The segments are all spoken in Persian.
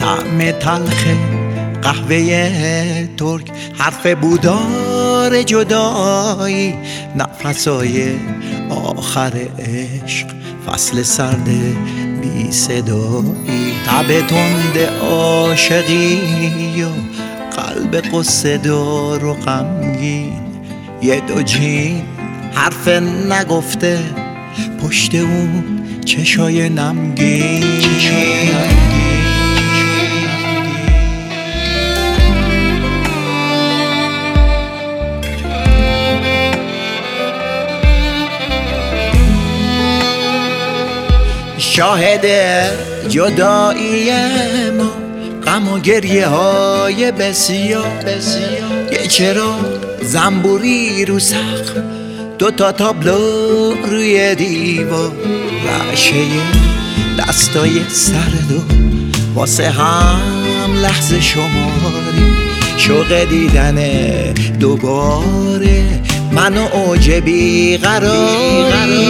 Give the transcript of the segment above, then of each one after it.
طعم تلخ قهوه ترک، حرف بودار جدایی، نفسای آخر عشق، فصل سرد بی صدایی، تب تند عاشقی و قلب قصه دار و غمگین، یه دو جین حرف نگفته پشت اون چشای نمگین. شاهد جدایی ما، غم و گریه های بسیار، یه چراغ زنبوری رو سقف، دوتا تابلو روی دیوار، رعشه دستای سرد و واسه هم لحظه شماری، شوق دیدن دوباره من و اوج بیقراری.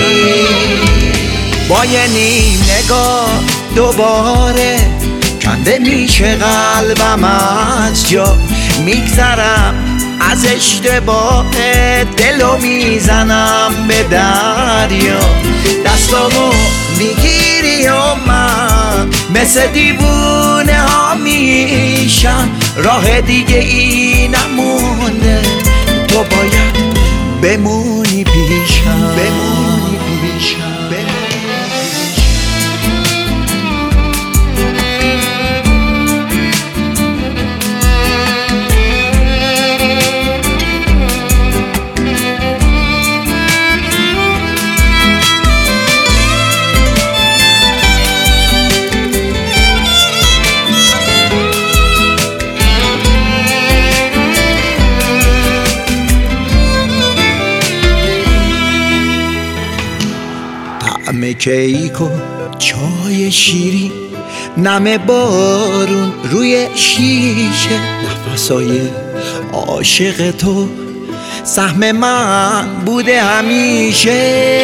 با یه نیم نگاه دوباره کنده میشه قلبم از جا، میگذرم از اشتباه دلو میزنم به دریا، دستامو میگیری و من مثل دیوونه ها میشم، راه دیگه ای نمونده، تو باید بمونی پیشم، بمونی پیشم. طعم کیک و چای شیرین، نم بارون روی شیشه، نفسای عاشق تو سهم من بوده همیشه.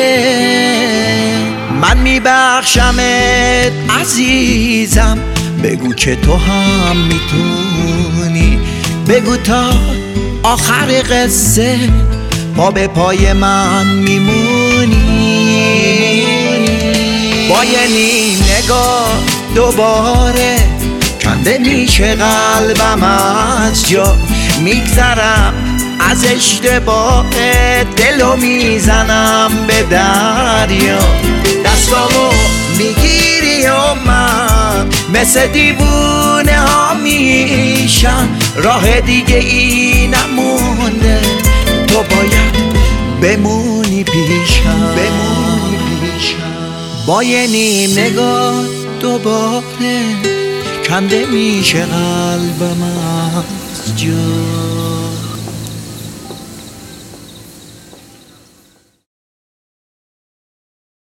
من میبخشمت عزیزم، بگو که تو هم میتونی، بگو تا آخر قصه پا به پای من میمونی. با یه نیم نگاه دوباره کنده میشه قلبم از جا، میگذرم از اشتباه دلو میزنم به دریا، دستامو میگیری و من مثل دیوونه ها میشم، راه دیگه ای نمونده، تو باید بمونی پیشم، بمونی پیشم. با یه نیم نگاه دوباره کنده میشه قلبم از جا.